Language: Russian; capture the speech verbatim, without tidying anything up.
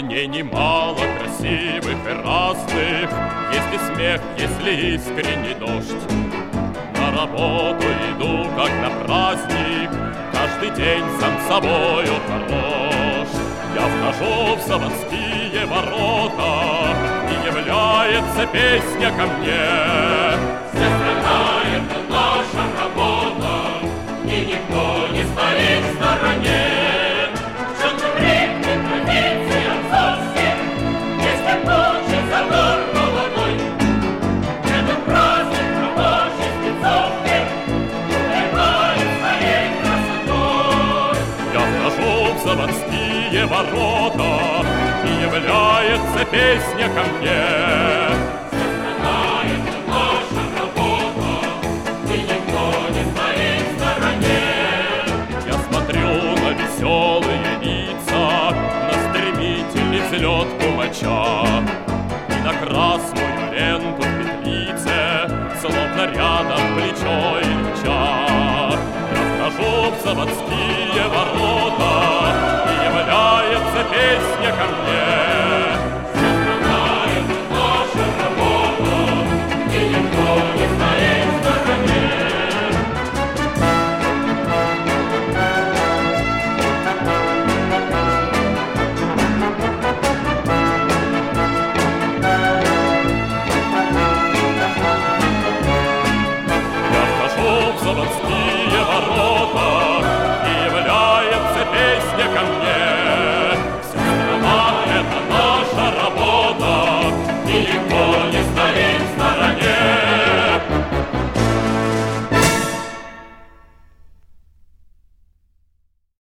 дней немало красивых и разных. Есть и смех, если искренний дождь. На работу иду, как на праздник, каждый день сам собою хорош. Я вхожу в заводские ворота, и является песня ко мне. Вся страна — это наша работа, и никто не стоит в стороне. В чем привыкли традиции отцовских, если получит задор молодой. Этот праздник рабочей спецовки увлекает своей красотой. Я вхожу в заводские ворота, и является песня ко мне. Вся страна — это наша работа, и никто не стоит в стороне. Я смотрю на веселые лица, на стремительный взлет кумача и на красную ленту в петлице, словно рядом плечо и льча. Я вхожу в заводские ворота, и является песня ко мне.